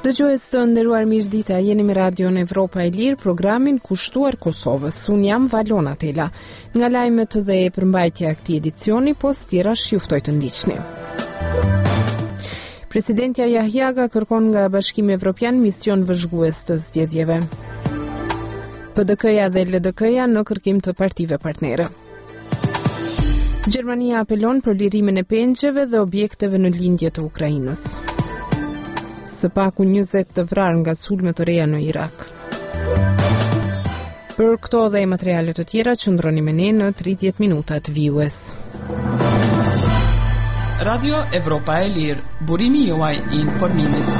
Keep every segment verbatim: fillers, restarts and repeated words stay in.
Dëgjues të nderuar, mirëdita, jeni me Radion Evropa e Lirë, programin kushtuar Kosovës. Unë jam Valona Tela. Nga lajmet dhe përmbajtja e këtij edicioni, po tjerash ju ftoj të ndiqni. Presidentja Jahjaga kërkon nga Bashkimi Evropian mision vëzhgues të zgjedhjeve. P D K-ja dhe L D K-ja në kërkim të partive partnere. Gjermania apelon për lirimin e pengjeve dhe objekteve në lindje të Ukrainës. Së paku njëzet të vrarë nga sulme të reja në Irak. Për këto dhe materialet të tjera, qëndroni me ne në tridhjetë minutat vijues. Radio Evropa e Lirë, burimi juaj i informimit.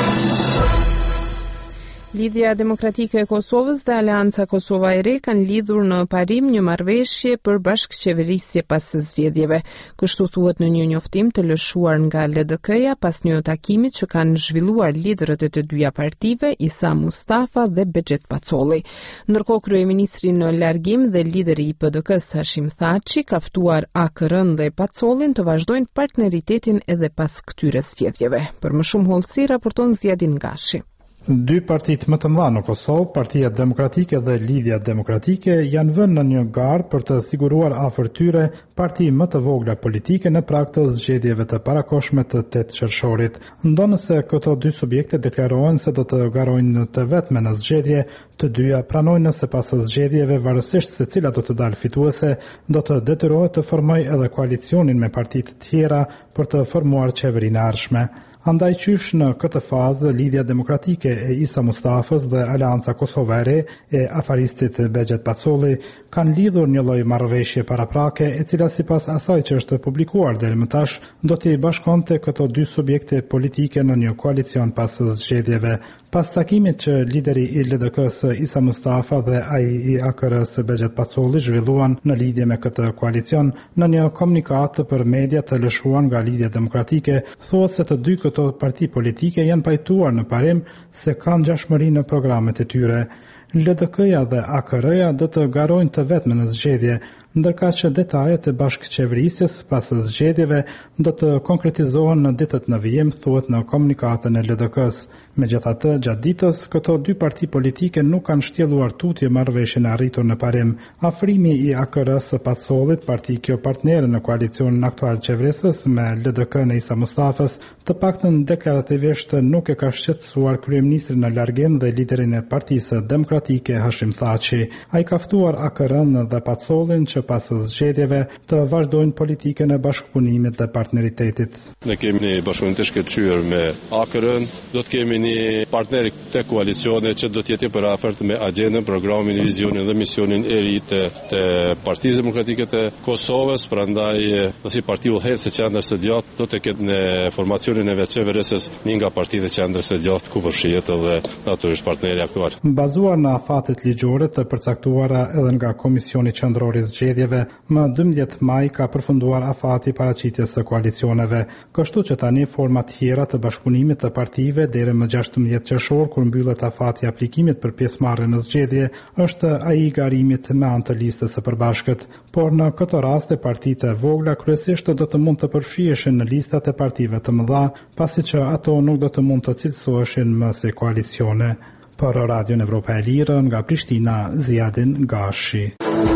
Lidhja Demokratike e Kosovës dhe Aleanca Kosova e Re kanë lidhur në parim një marrëveshje për bashkëqeverisje pas së zgjedhjeve. Kështu thuhet në një njoftim të lëshuar nga L D K-ja pas një takimi që kanë zhvilluar liderët e të dyja partive, Isa Mustafa dhe Bexhet Pacolli. Ndërkohë, kryeministri në largim dhe lideri i P D K-s Hashim Thaçi ka ftuar A K R-n dhe Pacollin të vazhdojnë partneritetin edhe pas këtyre zgjedhjeve. Për më shumë hollësi raporton Zjadin Gashi. Dy partit më të mëdha në Kosovë, Partia Demokratike dhe Lidhja Demokratike, janë vënë në një garë për të siguruar afër tyre parti më të vogla politike në prag të zgjedhjeve të parakoshme të tetë qershorit. Ndonëse këto dy subjekte deklarohen se do të garojnë të vetme në zgjedhje, të dyja pranojnë se pas zgjedhjeve, varësisht se cila do të dalë fituese, do të detyrohet të formojë edhe koalicionin me partitë tjera për të formuar qeverinë e ardhshme. Andaj qysh në këtë fazë, Lidhja Demokratike e Isa Mustafës dhe Aleanca Kosova e Re e afaristit Bexhet Pacolli kanë lidhur një lloj marrëveshje paraprake, e cila sipas asaj që është publikuar deri më tash do t'i bashkonte këto dy subjekte politike në një koalicion pas zgjedhjeve. Pas takimit që lideri i L D K-s Isa Mustafa dhe ai i A K R-s Bexhet Pacolli zhvilluan në lidhje me këtë koalicion, në një komunikat për media të lëshuar nga Lidhja Demokratike, thuhet se të dy këto parti politike janë pajtuar në parim se kanë ngjashmëri në programet e tyre. L D K-ja dhe A K R-ja do të garojnë të vetme në zgjedhje, ndërka që detajet e bashkëqeverisjes pas zgjedhjeve do të konkretizohen në ditët në vijim, thuhet në komunikatën e L D K-s. Megjithatë, gjatë ditës, këto dy parti politike nuk kanë shtjelluar tutje marrëveshjen e arritur në parim. Afrimi i A K R-s së Pacollit, parti kjo partnere në koalicionin aktual qeverisës me L D K në Isa Mustafës, të paktën deklarativisht nuk e ka shqetësuar kryeministrin në largim dhe liderin e Partisë Demokratike Hashim Thaçi. Ai ka ftuar A K R-n dhe Pacollin që pas zgjedhjeve të vazhdojnë politikën e bashkëpunimit dhe partneritetit. Ne kemi një bashkëpunim të shkëlqyer me A K R-n, do të kemi një partner të koalicionit që do të jetë për afërt me agjendën, programin, vizionin dhe misionin e ri të, të Partisë Demokratike të Kosovës. Prandaj, si parti udhëheqëse që qendrës së djathtë do të ketë në formacionin e veçëverisës një nga partitë e qendrës së djathtë ku përfshihet edhe natyrisht partneri aktual. Bazuar në afatet ligjore të përcaktuara edhe nga Komisioni Qendror i Zgjedhjeve, më dymbëdhjetë maj ka përfunduar afati paraqitjes së koalicioneve, kështu që tani forma tjera të bashkëpunimit të partive deri më gjashtëmbëdhjetë qershor, kur mbyllet afati aplikimit për pjesëmarrje në zgjedhje, është ai i garimit me anë të listës së përbashkët. Por në këtë rast e partitë e vogla kryesisht do të mund të përfshiheshin në listat e partive të mëdha, pasi që ato nuk do të mund të cilësoheshin më si koalicione. Për Radion Evropa e Lirë, nga Prishtina, Zjadin Gashi.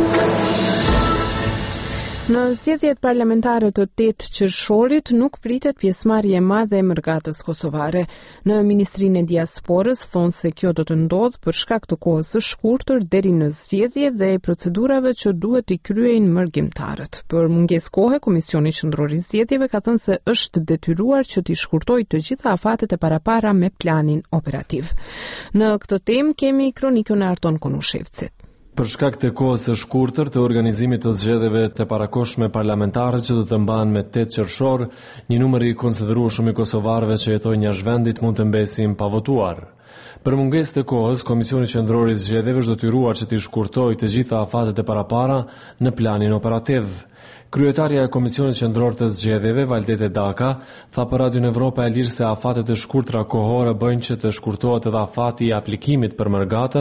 Në zgjedhjet parlamentare të tetë qershorit nuk pritet pjesëmarrje e madhe e mërgatës kosovare. Në Ministrinë e Diasporës thonë se kjo do të ndodhë për shkak të kohës së shkurtër deri në zgjedhje dhe procedurave që duhet i kryejnë mërgjimtarët. Për mungesë kohe, Komisioni Qendror i Zgjedhjeve ka thënë se është detyruar që t'i shkurtojë të gjitha afatet e parapara me planin operativ. Në këtë temë kemi kronikën e Arton Konushevcit. Për shkak të kohës së shkurtër të organizimit të zgjedhjeve të parakoshme parlamentare që do të mbahen me tetë qershor, një numër i konsiderueshëm i kosovarëve që jetojnë jashtë vendit mund të mbesin pa votuar. Për mungesë të kohës, Komisioni Qendror i Zgjedhjeve është detyruar që të shkurtojë të gjitha afatet e parapara në planin operativ. Kryetaria e Komisionit Qendror të Zgjedhjeve, Valdete Daka, tha për Radion Evropa e Lirë se afatet e shkurtra kohore bëjnë që të shkurtohet edhe afati i aplikimit për mërgatën,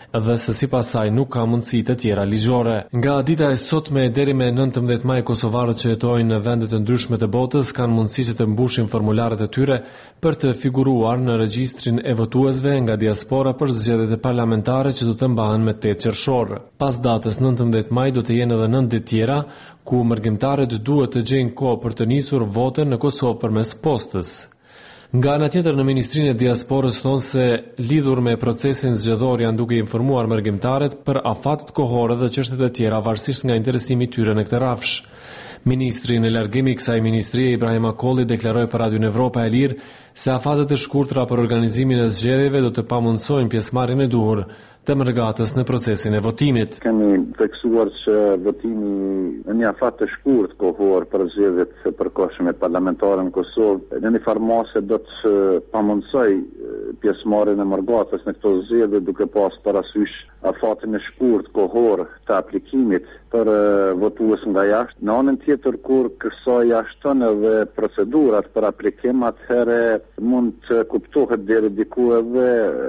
dhe se sipas saj nuk ka mundësi të tjera ligjore. Nga dita e sotme deri me nëntëmbëdhjetë maj kosovarët që jetojnë në vende të ndryshme të botës kanë mundësi që të mbushin formularet e tyre për të figuruar në regjistrin e votuesve nga diaspora për zgjedhjet e parlamentare që do të mbahen me tetë qershor. Pas datës nëntëmbëdhjetë maj do të jenë edhe nëntë ditë tjera ku mërgjimtarët duhet të gjejnë kohë për të nisur votën në Kosovë përmes postës. Nga ana tjetër në Ministrinë e Diasporës thonë se lidhur me procesin zgjedhor janë duke informuar mërgjimtarët për afatet kohore dhe çështjet e tjera varësisht nga interesimi i tyre në këtë rafsh. Ministri në largim i kësaj ministrie Ibrahim Akolli deklaroi për Radion Evropa e Lirë se afatet e shkurtra për organizimin e zgjedhjeve do të pamundsojnë pjesëmarrjen e duhur të mërgatës në procesin e votimit. Kemi tekstuar që votimi në një afat të shkurt kohor për zgjedhjet e përkohshme parlamentare në Kosovë në një farmase do të pamundsoj pjesëmarrjen e mërgatës në këto zgjedhje duke pas parasysh afatin e shkurt kohor të aplikimit për votues nga jashtë. Në anën tjetër, kur kësaj jashton edhe procedurat për aplikim, atëherë mund të kuptohet deri diku edhe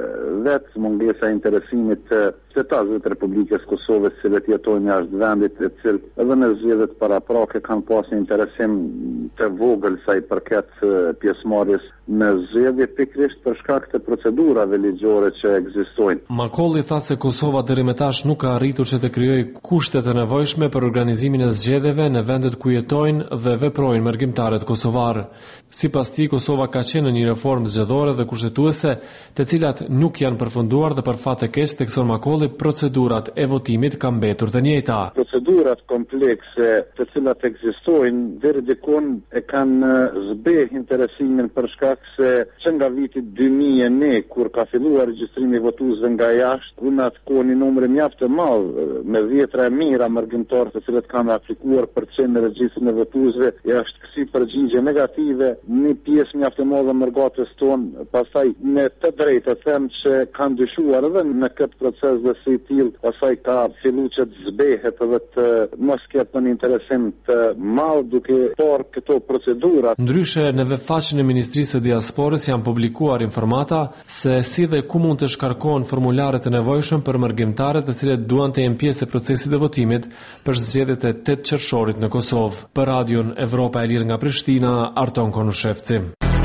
vetë mungesa e interesimit të qytetarëve të Republikës Kosovës që jetojnë jashtë vendit, e cilë edhe në zgjedhjet paraprake kanë pasur interesim të vogël sa i përket pjesëmarrjes në zgjedhje pikërisht për shkak të procedurave ligjore që ekzistojnë. Makolli tha se Kosova deri më tash nuk ka arritur që të krijojë kushtet e nevojshme për organizimin e zgjedhjeve në vendet ku jetojnë dhe veprojnë mërgjimtarët kosovar. Sipas tij, Kosova ka qenë në një reformë zgjedhore dhe kushtetuese, të cilat nuk janë përfunduar dhe për fat të keq, tekson Makolli, procedurat e votimit kanë mbetur të njëjta. Procedurat komplekse të cilat ekzistojnë deri diku e kanë zbeh interesimin për shkak se që nga viti dy mijë e një, kur ka filluar regjistrimi i votuesve nga jashtë, në atë kohë një numër mjaft të madh me dhjetra e mijëra mërgjimtarë të cilët kanë aplikuar për të qenë në regjistrin e votuesve, është kësi përgjigje negative, një pjesë mjaft e madhe mërgatës tonë, pastaj me të drejtë të them që kanë dyshuar edhe në këtë proces dhe si tillë, pastaj ka filluar që të zbehet edhe të mos ketë një interesim të madh duke parë këto procedura. Ndryshe, në webfaqen e Ministrisë së Diasporës janë publikuar informata se si dhe ku mund të shkarkohen formularet e nevojshëm për mërgjimtarët të cilët duan të jenë pjesë e procesit të votimit për zgjedhjet e tetë qershorit në Kosovë. Për Radion Evropa e Lirë nga Prishtina, Arton Konushevci.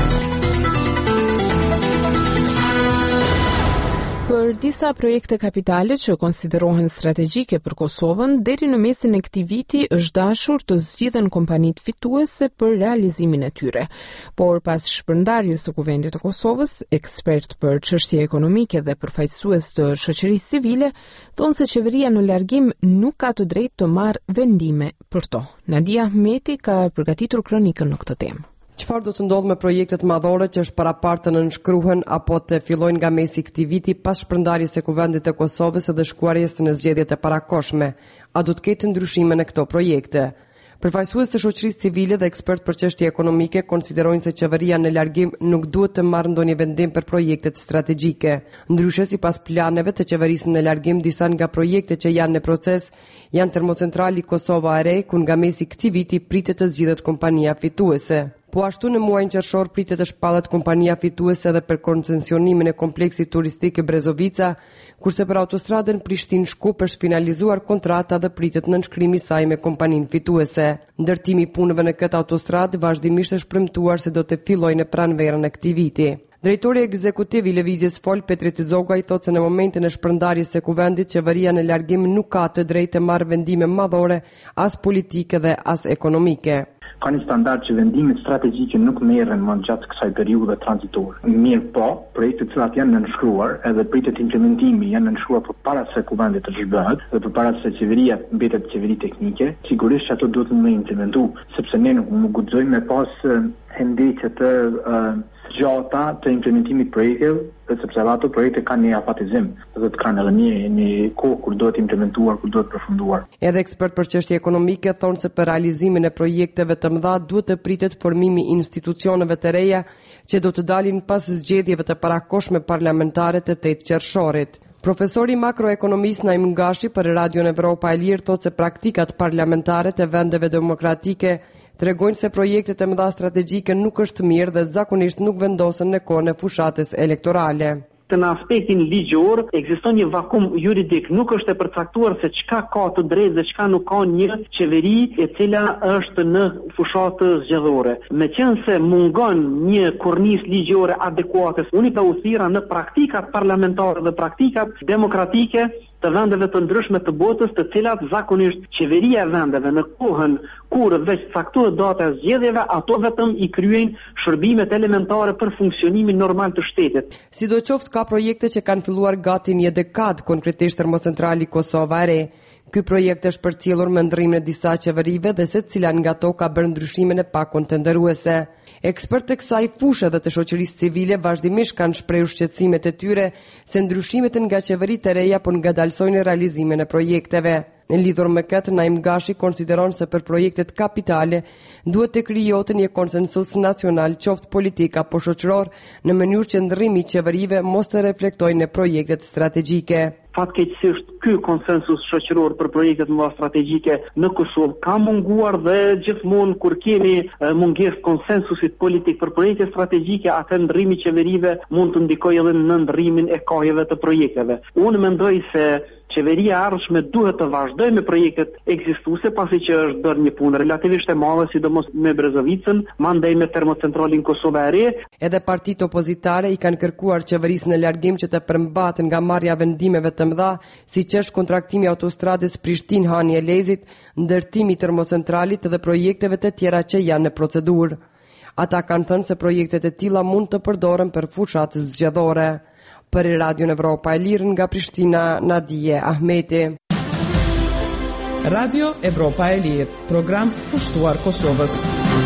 Për disa projekte kapitale që konsiderohen strategjike për Kosovën, deri në mesin e këtij viti është dashur të zgjidhen kompanitë fituese për realizimin e tyre. Por pas shpërndarjes së Kuvendit të Kosovës, ekspert për çështje ekonomike dhe përfaqësues të shoqërisë civile thonë se qeveria në largim nuk ka të drejtë të marrë vendime për to. Nadia Ahmeti ka përgatitur kronikën në këtë temë. Çfarë do të ndodhë me projektet madhore që është parapar të nënshkruhen apo të fillojnë nga mesi i këtij viti pas shpërndarjes së Kuvendit të Kosovës dhe shkuarjes në zgjedhjet e parakohshme? A do të ketë ndryshime në këto projekte? Përfaqësues të shoqërisë civile dhe ekspert për çështje ekonomike konsiderojnë se qeveria në largim nuk duhet të marrë ndonjë vendim për projektet strategjike. Ndryshe, sipas planeve të qeverisë në largim, disa nga projektet që janë në proces janë termocentrali Kosova e Re, ku nga mesi i këtij viti pritet të zgjidhet kompania fituese. Po ashtu në muajin qershor pritet të shpallet kompania fituese edhe për koncesionimin e kompleksit turistik Brezovica, kurse për autostradën Prishtinë-Shkup është finalizuar kontrata dhe pritet nënshkrimi i saj me kompaninë fituese. Ndërtimi i punëve në këtë autostradë vazhdimisht është premtuar se do të fillojë në pranverën e këtij viti. Drejtori ekzekutiv i Lëvizjes Fol, Petri Tizogaj, thotë se në momentin e shpërndarjes së Kuvendit, qeveria në largim nuk ka të drejtë të marrë vendime madhore, as politike dhe as ekonomike. Ka një standard që vendimet strategjike nuk merren më gjatë kësaj periudhe tranzitore. Mirë po, projektet të cilat janë nënshkruar edhe pritet implementimi janë nënshkruar përpara se Kuvendi të zhbëhet dhe përpara se qeveria mbetet qeveri teknike, sigurisht që ato duhet të implementu, sepse ne nuk mund guxojmë me pas hendiqe të uh, gjata të implementimit projekteve, sepse ato projekte kanë një afatizim, dhe të kanë edhe një, një kohë kur duhet implementuar, kur duhet përfunduar. Edhe ekspert për çështje ekonomike thonë se për realizimin e projekteve të mëdha duhet të pritet formimi i institucioneve të reja që do të dalin pas zgjedhjeve të parakohshme parlamentare të tetë qershorit. Profesori makroekonomist Naim Ngashi për Radion Evropa e Lirë thotë se praktikat parlamentare të vendeve demokratike tregojnë se projektet e mëdha strategjike nuk është mirë dhe zakonisht nuk vendosen në kohën e fushatës elektorale. Në aspektin ligjor ekziston një vakum juridik, nuk është e përcaktuar se çka ka të drejtë dhe çka nuk ka një qeveri e cila është në fushatë zgjedhore. Meqense mungon një kornizë ligjore adekuate, unë i pa u thirra në praktikat parlamentare dhe praktikat demokratike të vendeve të ndryshme të botës, të cilat zakonisht qeveria e vendeve në kohën kur veç caktohet data e zgjedhjeve, ato vetëm i kryejnë shërbimet elementare për funksionimin normal të shtetit. Sidoqoftë ka projekte që kanë filluar gati një dekadë, konkretisht termocentrali Kosova e Re. Ky projekt është përcjellur me ndërrimin e disa qeverive dhe secila nga ato ka bërë ndryshimin e pakun të nderuese. Ekspertë të kësaj fushë dhe të shoqërisë civile vazhdimisht kanë shprehur shqetësimet e tyre se ndryshimet nga qeveritë e reja po ngadalsojnë realizimin e projekteve. Në lidhur me këtë, Naim Gashi konsideron se për projektet kapitale duhet të krijohet një konsensus nacional, qoftë politik apo shoqëror, në mënyrë që ndërrimi i qeverive mos të reflektojë në projektet strategjike. Fatkeqësisht ky konsensus shoqëror për projektet më strategjike në Kosovë ka munguar dhe gjithmonë kur kemi mungesë konsensusit politik për projekte strategjike, atë ndërrimi i qeverive mund të ndikojë edhe në ndërrimin e kohëve të projekteve. Unë mendoj se qeveria e ardhshme duhet të vazhdojë me projektet ekzistuese, pasi që është bërë një punë relativisht e madhe, sidomos me Brezovicën, mandej me termocentralin Kosova e Re. Edhe partitë opozitare i kanë kërkuar qeverisë në largim që të përmbahet nga marrja vendimeve të mëdha, siç është kontraktimi i autostradës Prishtinë-Hani Elezit, ndërtimi i termocentralit dhe projekteve të tjera që janë në procedurë. Ata kanë thënë se projektet e tilla mund të përdoren për fushat zgjedhore. Për Radio Evropa e Lirë nga Prishtina, Nadije Ahmeti. Radio Evropa e Lirë, program pushtuar Kosovës.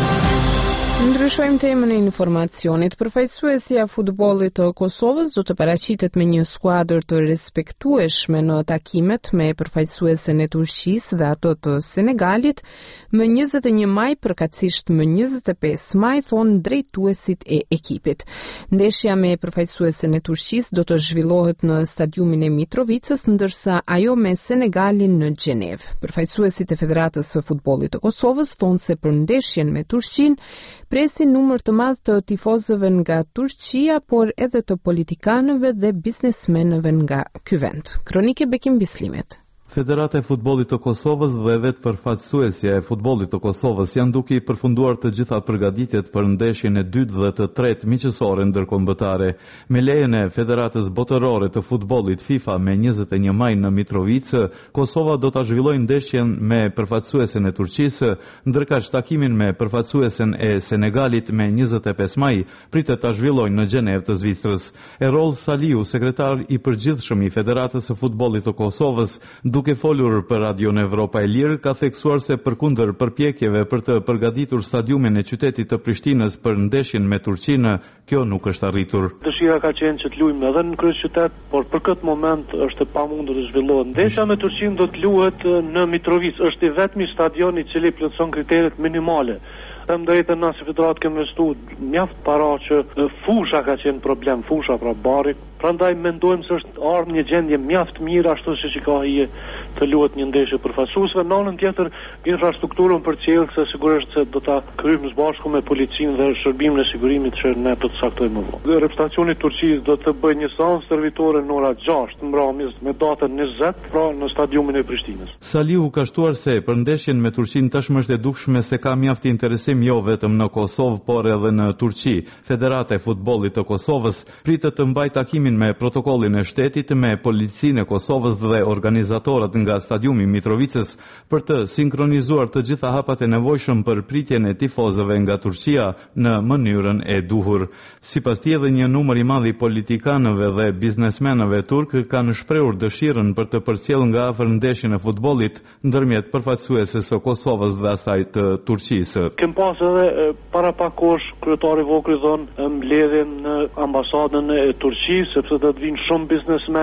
Ndryshojmë temën e informacionit. Përfaqësuesja e futbollit të Kosovës do të paraqitet me një skuadër të respektueshme në takimet me përfaqësuesen e Turqisë dhe ato të Senegalit më njëzet e një maj përkatësisht më njëzet e pesë maj, thonë drejtuesit e ekipit. Ndeshja me përfaqësuesen e Turqisë do të zhvillohet në stadiumin e Mitrovicës, ndërsa ajo me Senegalin në Gjenevë. Përfaqësuesit e Federatës së Futbollit të Kosovës thonë se për ndeshjen me Turqinë presin numër të madh të tifozëve nga Turqia, por edhe të politikanëve dhe biznesmenëve nga ky vend. Kronike Bekim Bislimet. Federata e Futbollit të Kosovës dhe vetë përfaqësuesja e futbollit të Kosovës janë duke i përfunduar të gjitha përgatitjet për ndeshjen e dytë dhe të tretë miqësore ndërkombëtare. Me lejen e Federatës Botërore të Futbollit FIFA me njëzet e një maj në Mitrovicë, Kosova do ta zhvillojë ndeshjen me përfaqësuesen e Turqisë, ndërkaq takimin me përfaqësuesen e Senegalit me njëzet e pesë maj pritet ta zhvillojnë në Gjenevë të Zvicrës. Erol Saliu, sekretar i përgjithshëm i Federatës së Futbollit të Kosovës, duke folur për Radio Evropa e Lirë, ka theksuar se përkundër përpjekjeve për të përgatitur stadiumin e qytetit të Prishtinës për ndeshjen me Turqinë, kjo nuk është arritur. Dëshira ka qenë që të luajmë edhe në kryeqytet, por për këtë moment është e pamundur të zhvillohet. Ndeshja me Turqinë do të luhet në Mitrovicë, është i vetmi stadion i cili plotëson kriteret minimale. Them drejtën, na si federat kemi investuar mjaft para që fusha ka qenë problem, fusha pra bari. Prandaj mendojmë se është ardhur një gjendje mjaft mirë ashtu siç i ka hije të luhet një ndeshje përfaqësuesve. Në anën tjetër, infrastrukturën për cilë se sigurisht se do ta kryejmë së bashku me policinë dhe shërbimin e sigurimit që ne do të saktojmë më vonë. Reprezentacioni i Turqisë do të bëjë një seancë servitore në orën gjashtë mbrëmjes me datën njëzet, pra në stadiumin e Prishtinës. Saliu ka shtuar se për ndeshjen me Turqinë tashmë është e dukshme se ka mjaft interesim jo vetëm në Kosovë, por edhe në Turqi. Federata e Futbollit të Kosovës pritet të mbajë takimin me protokollin e shtetit me policinë e Kosovës dhe organizatorët nga stadiumi Mitrovicës për të sinkronizuar të gjitha hapat e nevojshëm për pritjen e tifozëve nga Turqia në mënyrën e duhur. Sipas tij, edhe një numër i madh i politikanëve dhe biznesmenëve turk kanë shprehur dëshirën për të përcjellë nga afër ndeshjen e futbollit ndërmjet përfaqësuesës së Kosovës dhe asaj të Turqisë. Kem pas edhe para pak kohësh kryetari Vokri dhon mbledhjen në ambasadën e Turqisë, sepse do të vinë shumë biznesmen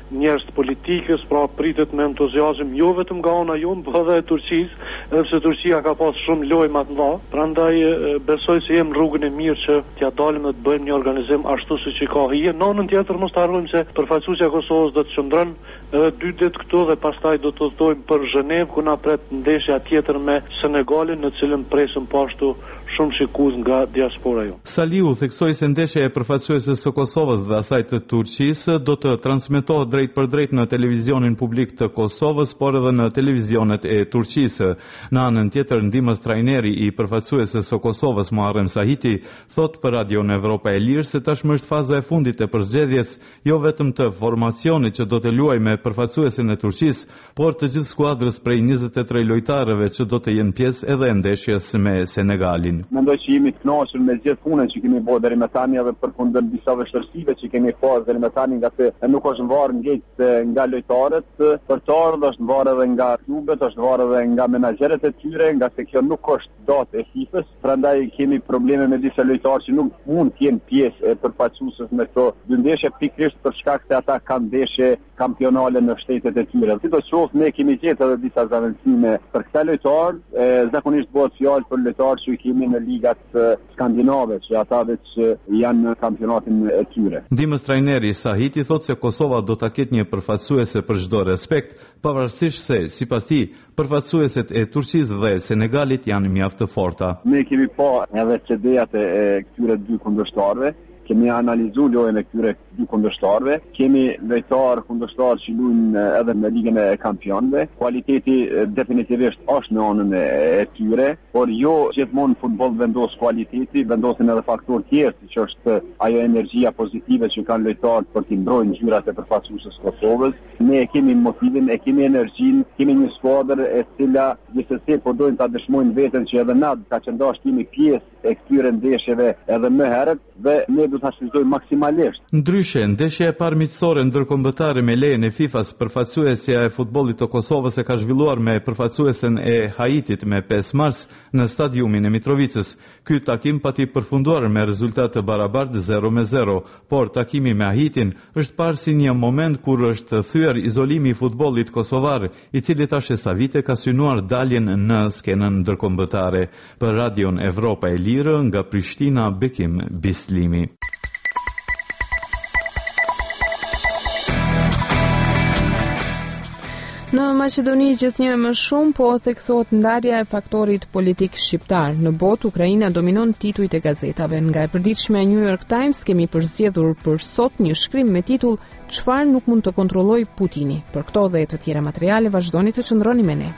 njerëz të politikës, pra pritet me entuziazëm jo vetëm nga ana jonë, por edhe e Turqisë, edhe pse Turqia ka pas shumë lojë më të mëdha. Prandaj besoj se jemi rrugën e mirë që t'ja dalim dhe të bëjmë një organizim ashtu siç i ka hije. Në anën tjetër mos të harrojmë se përfaqësuesja e Kosovës do të qëndron edhe dy ditë këtu dhe pastaj do të udhtojmë për Zhenevë ku na pret ndeshja tjetër me Senegalin, në cilën presim po ashtu shumë shikues nga diaspora jo. Saliu theksoi se ndeshja e përfaqësuesës së Kosovës dhe asaj të Turqisë do të transmetohet drejt për drejt në televizionin publik të Kosovës, por edhe në televizionet e Turqisë. Në anën tjetër, ndihmës trajneri i përfaqësuesës së Kosovës Muharrem Sahiti thot për Radion Evropa e Lirë se tashmë është faza e fundit e përzgjedhjes, jo vetëm të formacionit që do të luajë me përfaqësuesin e Turqisë, por të gjithë skuadrës prej njëzet e tre lojtarëve që do të jenë pjesë edhe e ndeshjes me Senegalin. Mendoj që jemi të kënaqur me gjithë punën që kemi bërë deri më tani edhe përfundon disa vështirësive që kemi pasur deri më tani, nga se nuk është varë ngjitë nga lojtarët, portarët, është varë edhe nga klubet, është varë edhe nga menaxherët e tyre, nga se kjo nuk është datë e FIFA-s. Prandaj kemi probleme me disa lojtarë që nuk mund të jenë pjesë e përfaqësuesës me këto dy ndeshje pikërisht për shkak se ata kanë ndeshje kampionale në shtetet e tyre. Sidoqoftë ne kemi gjetur edhe disa zaventësime për këta lojtarë, zakonisht bëhet fjalë për lojtarë që kemi në ligat skandinave, që ata që janë në kampionatin e tyre. Ndihmës trajneri Sahiti thot se Kosova do ta ketë një përfaqësuese për çdo respekt, pavarësisht se sipas tij përfaqësuesit e Turqisë dhe Senegalit janë mjaft të forta. Ne kemi pa edhe C D-at e këtyre dy kundërshtarëve, kemi analizuar lojën e këtyre dy kundërshtarëve, kemi lojtarë kundërshtarë që luajnë edhe në ligën e kampionëve. Kualiteti definitivisht është në anën e tyre, por jo gjithmonë futboll vendos kualiteti, vendosin edhe faktorë tjerë, siç është ajo energjia pozitive që kanë lojtarët për të mbrojtur ngjyrat e përfaqësuesës së Kosovës. Ne kemi motivin, e kemi energjinë, kemi një skuadër e cila gjithsesi po dojnë ta dëshmojnë veten që edhe na ka qenë kemi pjesë e këtyre ndeshjeve edhe më herët dhe ne do ta shfrytëzojmë maksimalisht. Ndryshe, ndeshja e parë miqësore ndërkombëtare me lejen e FIFA-s, përfaqësuesja e futbollit të Kosovës e ka zhvilluar me përfaqësuesen e Haitit me pesë mars në stadiumin e Mitrovicës. Ky takim pati përfunduar me rezultat të barabartë zero me zero, por takimi me Haitin është parë si një moment kur është thyer izolimi i futbollit kosovar, i cili tash e sa vite ka synuar daljen në skenën ndërkombëtare. Për Radion Evropa e Lirë, nga Prishtina, Bekim Bislimi. Në Maqedoni gjithnjë më shumë po theksohet ndarja e faktorit politik shqiptar. Në botë Ukraina dominon titujt e gazetave. Nga e përditshmja New York Times kemi përzgjedhur për sot një shkrim me titull "Çfarë nuk mund të kontrollojë Putini". Për këto dhe të tjera materiale vazhdoni të qëndroni me ne.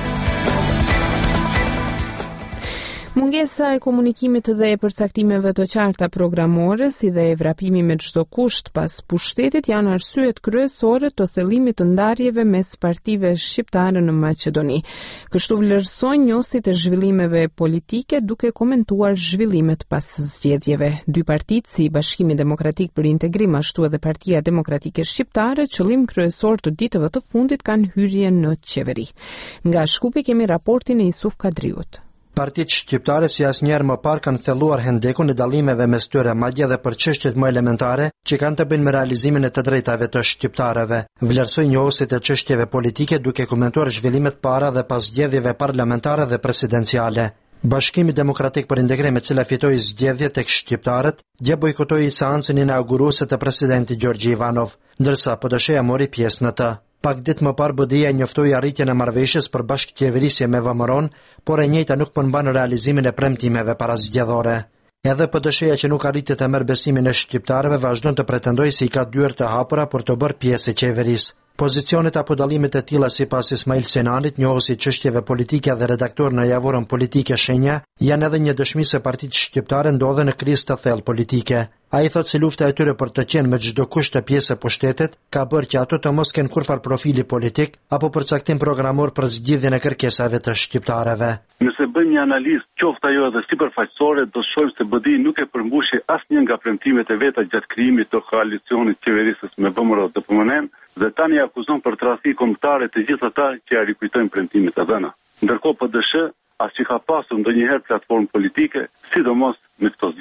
Mungesa e komunikimit dhe e përcaktimeve të qarta programore, si dhe e vrapimi me çdo kusht pas pushtetit janë arsyet kryesore të thellimit të ndarjeve mes partive shqiptare në Maqedoni. Kështu vlerësojnë njësit e zhvillimeve politike duke komentuar zhvillimet pas zgjedhjeve. Dy partitë, si Bashkimi Demokratik për Integrim ashtu edhe Partia Demokratike Shqiptare, qëllim kryesor të ditëve të fundit kanë hyrje në qeveri. Nga Shkupi kemi raportin e Isuf Kadriut. Partitë shqiptare si asnjëherë më parë kanë thelluar hendekun e dallimeve mes tyre, madje edhe për çështjet më elementare që kanë të bëjnë me realizimin e të drejtave të shqiptarëve. Vlerësoi njohësit e çështjeve politike duke komentuar zhvillimet para dhe pas zgjedhjeve parlamentare dhe presidenciale. Bashkimi Demokratik për Integrim, e cila fitoi zgjedhjet tek shqiptarët, dje bojkotoi seancën inauguruese të presidentit Gjorgji Ivanov, ndërsa P D S-ja mori pjesë në të. Pak ditë më parë B D-ja njoftoi arritjen e marrëveshjes për bashkëqeverisje me V M R-on, por e njëjta nuk po mban realizimin e premtimeve parazgjedhore. Edhe P D S-ja që nuk arriti të merr besimin e shqiptarëve vazhdon të pretendojë se i ka dyert të hapura për të bërë pjesë e qeverisë. Pozicionet apo dallimet e tilla sipas Ismail Senanit, njohës i çështjeve politike dhe redaktor në javorën politike Shenja, janë edhe një dëshmi se partitë shqiptare ndodhen në krizë të thellë politike. Ai thotë se lufta e tyre për të qenë me çdo kusht të pjesë e pushtetit ka bërë që ato të mos kenë kurfar profili politik apo përcaktim programor për zgjidhjen e kërkesave të shqiptarëve. Nëse bëjmë një analizë qoftë ajo edhe sipërfaqësore, do shohim se B D-i nuk e përmbushi asnjë nga premtimet e veta gjatë krijimit të koalicionit qeverisës me V M R dhe P M N-n dhe tani akuzon për tradhti kombëtare të gjithë ata që ja rikujtojnë premtimet e dhëna. Ndërkohë P D S, as që ka pasur ndonjëherë platformë politike, sidomos me këto zgjedhje.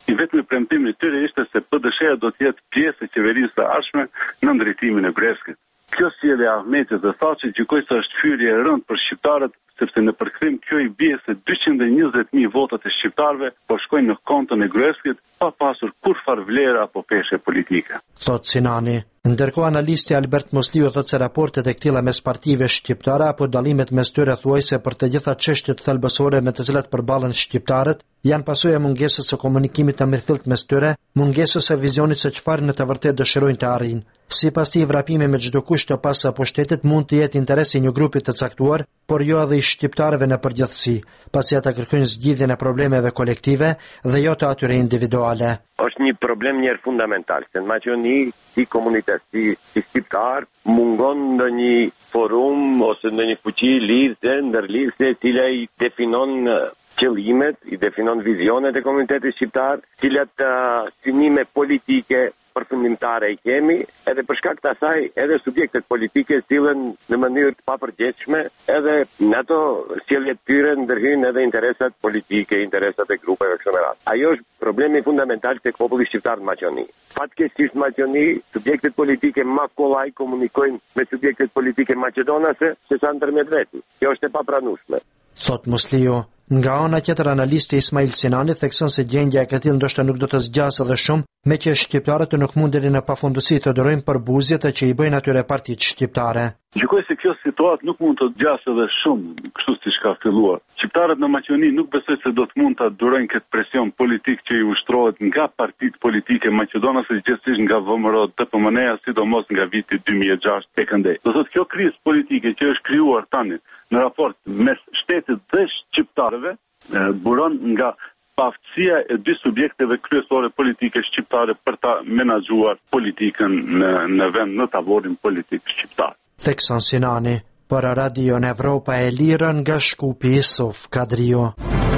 i vetmi premtimi i tyre ishte se P D S-ja do të jetë pjesë e qeverisë së ardhshme në ndërtimin e Grevskit. Kjo sjellje e Ahmetit dhe Thaçit gjykoj se është hyrje e rëndë për shqiptarët, sepse në përkthim kjo i bie se dyqind e njëzet mijë votat e shqiptarëve po shkojnë në kontën e Grevskit pa pasur kurfar vlera apo peshe politike. Thot Sinani. Ndërkohë analisti Albert Mosliu thotë se raportet e këtilla mes partive shqiptare apo dallimet mes tyre thuajse për të gjitha çështjet thelbësore me të cilat përballen shqiptarët janë pasojë e mungesës së komunikimit të mirëfillt mes tyre, mungesës së vizionit se çfarë në të vërtetë dëshirojnë të arrijnë. Sipas tij, vrapimi me çdo kusht të pasë apo shtetit mund të jetë interesi i një grupi të caktuar, por jo edhe i shqiptarëve në përgjithësi, pasi ata kërkojnë zgjidhjen e problemeve kolektive dhe jo të atyre individuale. Është një problem njerë fundamental, se në Maqedoni, si komunitet, si, si shqiptar, mungon në një forum ose në një fuqi lidhse, ndërlidhse, e cila i definon qëllimet, i definon vizionet e komunitetit shqiptar, cilat uh, synime politike përfundimtare i kemi, edhe për shkak të asaj edhe subjektet politike sillen në mënyrë të papërgjithshme, edhe në ato sjelljet tyre ndërhyjnë edhe interesat politike, interesat e grupeve kështu me radhë. Ajo është problemi fundamental tek populli shqiptar në Maqedoni. Fatkeqësisht në Maqedoni, subjektet politike më kollaj komunikojnë me subjektet politike maqedonase se sa ndërmjet vetë. Kjo është e papranueshme. Thot Mosliu. Nga ana tjetër, analisti Ismail Sinani thekson se gjendja e këtij ndoshta nuk do të zgjasë edhe shumë, me që shqiptarët nuk mundenin në pafundësi të dorojnë përbuzjet që i bëjnë atyre partitë shqiptare. Gjykoj se kjo situatë nuk mund të zgjasë edhe shumë, kështu siç ka filluar. Shqiptarët në Maqedoni nuk besoj se do të mund ta durojnë këtë presion politik që i ushtrohet nga partitë politike maqedonase, gjithsesi nga V M R O, D P M N-ja, sidomos nga viti dy mijë e gjashtë e këndej. Do thotë kjo krizë politike që është krijuar tani në raport mes shtetit dhe shqiptarëve buron nga paftësia e dy subjekteve kryesore politike shqiptare për ta menaxhuar politikën në, në vend në tavolin politik shqiptar. Thekson Sinani, për Radio në Evropa e Lirë nga Shkupi Sof Kadrio.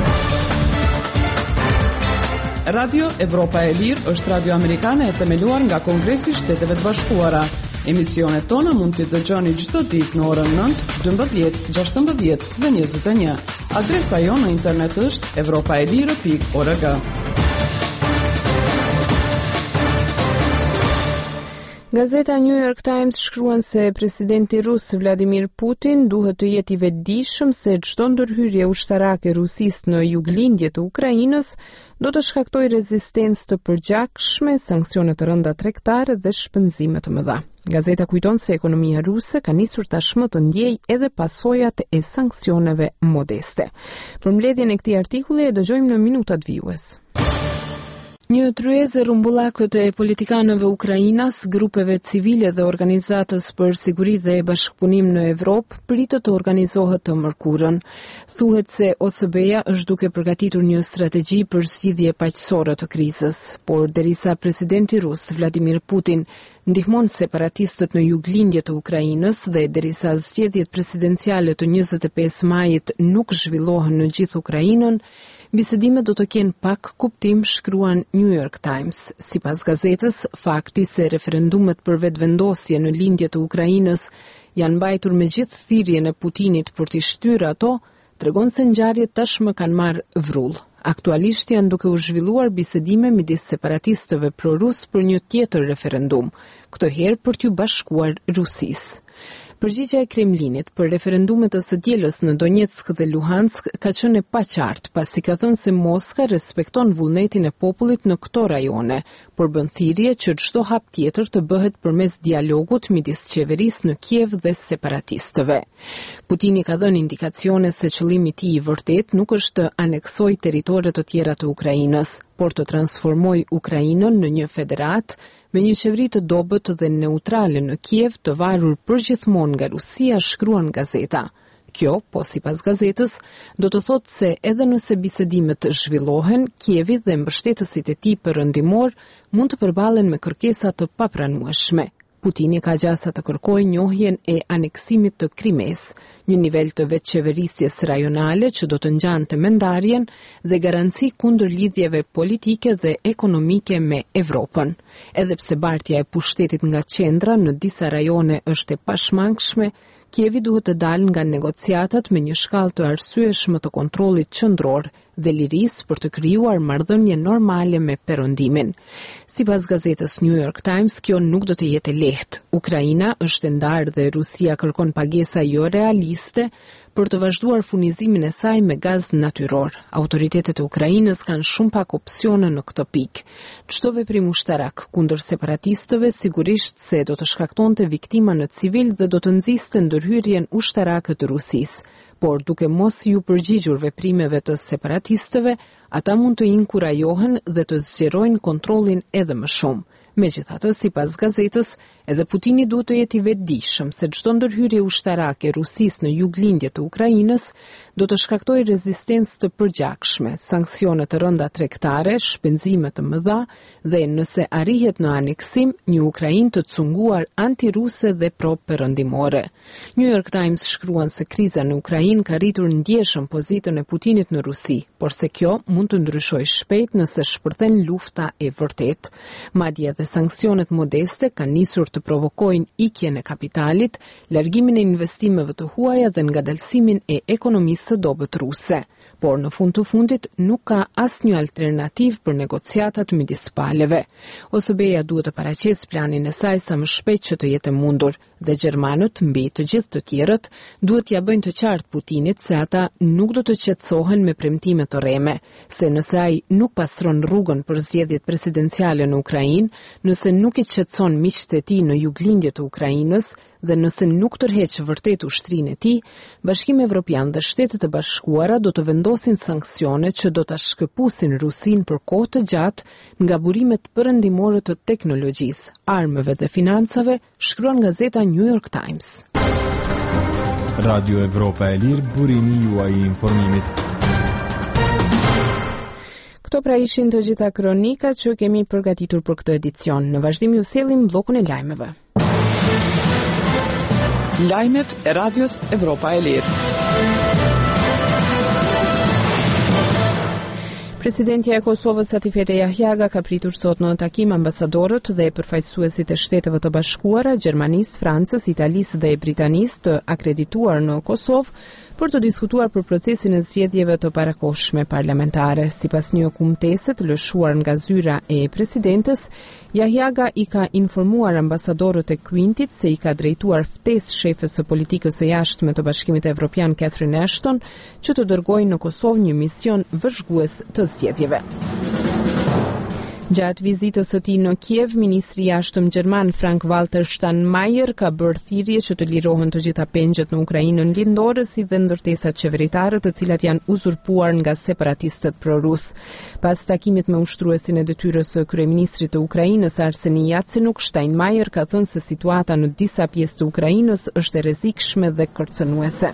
Radio Evropa e Lirë është radio amerikane e themeluar nga Kongresi i Shteteve të Bashkuara. Emisionet tona mund t'i dëgjoni çdo ditë në orën nëntë, dymbëdhjetë, gjashtëmbëdhjetë dhe njëzet e një. Adresa jonë në internet është evropaelire pikë org. Gazeta New York Times shkruan se presidenti rus Vladimir Putin duhet të jetë i vetëdijshëm se çdo ndërhyrje ushtarake rusisë në juglindje të Ukrainës do të shkaktojë rezistencë të përgjakshme, sanksione të rënda tregtare dhe shpenzime të mëdha. Gazeta kujton se ekonomia ruse ka nisur tashmë të ndjej edhe pasojat e sanksioneve modeste. Për mbledhjen e këtij artikulli e dëgjojmë në minutat vijues. Një tryezë rrumbullakët e politikanëve ukrainas, grupeve civile dhe organizatës për siguri dhe bashkëpunim në Evropë pritet të organizohet të mërkurën. Thuhet se O S B-ja është duke përgatitur një strategji për zgjidhje paqësore të krizës, por derisa presidenti rus Vladimir Putin ndihmon separatistët në juglindje të Ukrainës dhe derisa zgjedhjet presidenciale të njëzet e pesë majit nuk zhvillohen në gjithë Ukrainën, bisedimet do të kenë pak kuptim, shkruan New York Times. Sipas gazetës, fakti se referendumet për vetëvendosje në lindje të Ukrainës janë mbajtur me gjithë thirrjen e Putinit për t'i shtyrë ato, tregon se ngjarjet tashmë kanë marrë vrull. Aktualisht janë duke u zhvilluar bisedime midis separatistëve prorus për një tjetër referendum, këtë herë për t'u bashkuar Rusisë. Përgjigjja e Kremlinit për referendumet e së dielës në Donetsk dhe Luhansk ka qenë e paqartë, pasi ka thënë se Moska respekton vullnetin e popullit në këto rajone, por bën thirrje që çdo hap tjetër të bëhet përmes dialogut midis qeverisë në Kiev dhe separatistëve. Putini ka dhënë indikacione se qëllimi i tij i vërtet nuk është të aneksojë territore të tjera të Ukrainës, por të transformojë Ukrainën në një federat me një qeveri të dobët dhe neutrale në Kiev, të varur përgjithmonë nga Rusia, shkruan gazeta. Kjo, po sipas gazetës, do të thotë se edhe nëse bisedimet zhvillohen, Kievi dhe mbështetësit e tij perëndimor mund të përballen me kërkesa të papranueshme. Putini ka gjasa të kërkojë njohjen e aneksimit të Krimes, një nivel të vetëqeverisjes rajonale që do të ngjante mendarjen dhe garanci kundër lidhjeve politike dhe ekonomike me Evropën. Edhe pse bartja e pushtetit nga qendra në disa rajone është e pashmangshme, Kievi duhet të dalë nga negociatat me një shkallë të arsyeshme të kontrollit qendror dhe lirisë për të krijuar marrëdhënie normale me perëndimin. Sipas gazetës New York Times, kjo nuk do të jetë lehtë. Ukraina është ndarë dhe Rusia kërkon pagesa jo realiste për të vazhduar furnizimin e saj me gaz natyror. Autoritetet e Ukrainës kanë shumë pak opsione në këtë pikë. Çdo veprim ushtarak kundër separatistëve sigurisht se do të shkaktonte viktima në civil dhe do të nxiste ndërhyrjen ushtarake të Rusisë. Por duke mos ju përgjigjur veprimeve të separatistëve, ata mund të inkurajohen dhe të zgjerojnë kontrollin edhe më shumë. Megjithatë, sipas gazetës, edhe Putini duhet të jetë i vetëdijshëm se çdo ndërhyrje ushtarake e Rusisë në juglindje të Ukrainës do të shkaktojë rezistencë të përgjakshme, sanksione të rënda tregtare, shpenzime të mëdha dhe nëse arrihet në aneksim, një Ukrainë të cunguar antiruse dhe pro-perëndimore. New York Times shkruan se kriza në Ukrainë ka rritur ndjeshëm pozitën e Putinit në Rusi, por se kjo mund të ndryshojë shpejt nëse shpërthen lufta e vërtetë. Madje edhe sanksionet modeste kanë nisur të provokojnë ikjen e kapitalit, largimin e investimeve të huaja dhe ngadalësimin e ekonomisë së dobët ruse. Por në fund të fundit nuk ka asnjë alternativë për negociatat midis palëve. O S B-ja duhet të paraqesë planin e saj sa më shpejt që të jetë mundur, dhe gjermanët, mbi të gjithë të tjerët, duhet t'ia bëjnë të qartë Putinit se ata nuk do të qetësohen me premtime të rreme, se nëse ai nuk pastron rrugën për zgjedhjet presidenciale në Ukrainë, nëse nuk i qetëson miqtë e tij në juglindje të Ukrainës, dhe nëse nuk tërheq vërtet ushtrinë e tij, Bashkimi Evropian dhe Shtetet e Bashkuara do të vendosin sanksione që do ta shkëpusin Rusinë për kohë të gjatë nga burimet perëndimore të teknologjisë, armëve dhe financave, shkruan gazeta New York Times. Radio Evropa e Lirë, burimi juaj i informimit. Këto pra ishin të gjitha kronikat që kemi përgatitur për këtë edicion. Në vazhdim ju sjellim bllokun e lajmeve. Lajmet e Radios Evropa e Lirë. Presidentja e Kosovës Satifete Jahjaga ka pritur sot në takim ambasadorët dhe përfaqësuesit e Shteteve të Bashkuara, Gjermanisë, Francës, Italisë dhe Britanisë të akredituar në Kosovë për të diskutuar për procesin e zgjedhjeve të parakohshme parlamentare. Sipas një kumtese të lëshuar nga zyra e presidentes, Jahjaga i ka informuar ambasadorët e Quintit se i ka drejtuar ftesë shefes së politikës së jashtme të Bashkimit Evropian Catherine Ashton që të dërgojë në Kosovë një mision vëzhgues të zgjedhjeve. Gjatë vizitës së tij në Kiev, ministri i jashtëm gjerman Frank-Walter Steinmeier ka bërë thirrje që të lirohen të gjitha pengjet në Ukrainën lindore si dhe ndërtesat qeveritare të cilat janë uzurpuar nga separatistët prorus. Pas takimit me ushtruesin e detyrës së kryeministrit të Ukrainës Arseni Yatsenuk, Steinmeier ka thënë se situata në disa pjesë të Ukrainës është e rrezikshme dhe kërcënuese.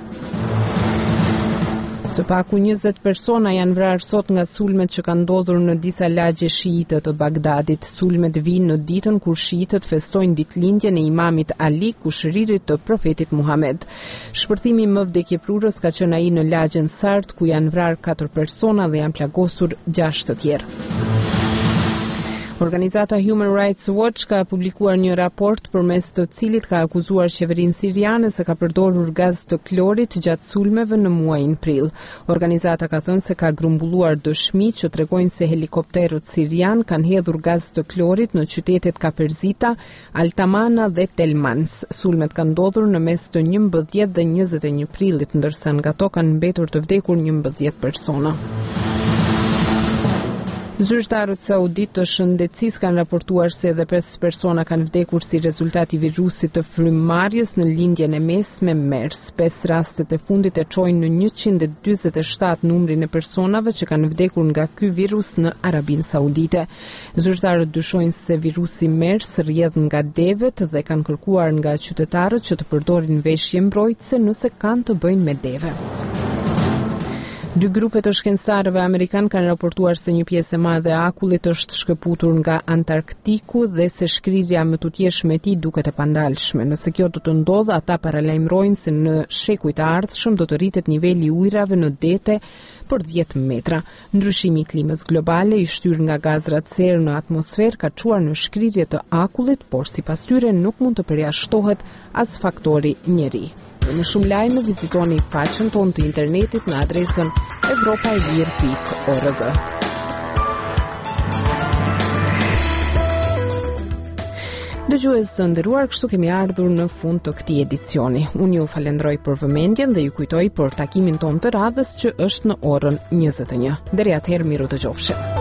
Së paku njëzet persona janë vrarë sot nga sulmet që kanë ndodhur në disa lagje shiite të Bagdadit. Sulmet vinë në ditën kur shiitët festojnë ditëlindjen e imamit Ali, kushëririt të profetit Muhammed. Shpërthimi më vdekjeprurës ka qenë ai në lagjen Sart, ku janë vrarë katër persona dhe janë plagosur gjashtë të tjerë. Organizata Human Rights Watch ka publikuar një raport përmes të cilit ka akuzuar qeverinë siriane se ka përdorur gaz të klorit gjatë sulmeve në muajin prill. Organizata ka thënë se ka grumbulluar dëshmi që tregojnë se helikopterët sirian kanë hedhur gaz të klorit në qytetet Kaperzita, Altamana dhe Telmans. Sulmet kanë ndodhur në mes të njëmbëdhjetë dhe njëzet e një prillit, ndërsa nga to kanë mbetur të vdekur njëmbëdhjetë persona. Zyrtarët saudit të shëndetësisë kanë raportuar se edhe pesë persona kanë vdekur si rezultat i virusit të frymëmarrjes në lindjen e mesme MERS. Pesë rastet e fundit e çojnë në njëqind e dyzet e shtatë numrin e personave që kanë vdekur nga ky virus në Arabinë Saudite. Zyrtarët dyshojnë se virusi MERS rrjedh nga devet dhe kanë kërkuar nga qytetarët që të përdorin veshje mbrojtëse nëse kanë të bëjnë me deve. Dy grupe të shkencëtarëve amerikan kanë raportuar se një pjesë e madhe e akullit është shkëputur nga Antarktiku dhe se shkrirja më tutjeshme e tij duket e pandalshme. Nëse kjo do të ndodhë, ata paralajmërojnë se në shekujt e ardhshëm do të rritet niveli i ujrave në dete për dhjetë metra. Ndryshimi i klimës globale i shtyr nga gazrat serë në atmosferë ka çuar në shkrirje të akullit, por sipas tyre nuk mund të përjashtohet as faktori njeri. Për më shumë lajme, vizitoni faqen tonë të internetit në adresën Evropa e Lirë pikë org. Dëgjues të nderuar, kështu kemi ardhur në fund të këtij edicioni. Unë ju falenderoj për vëmendjen dhe ju kujtoj për takimin tonë të radhës që është në orën njëzet e një. Deri atëherë, miru dëgjofshim.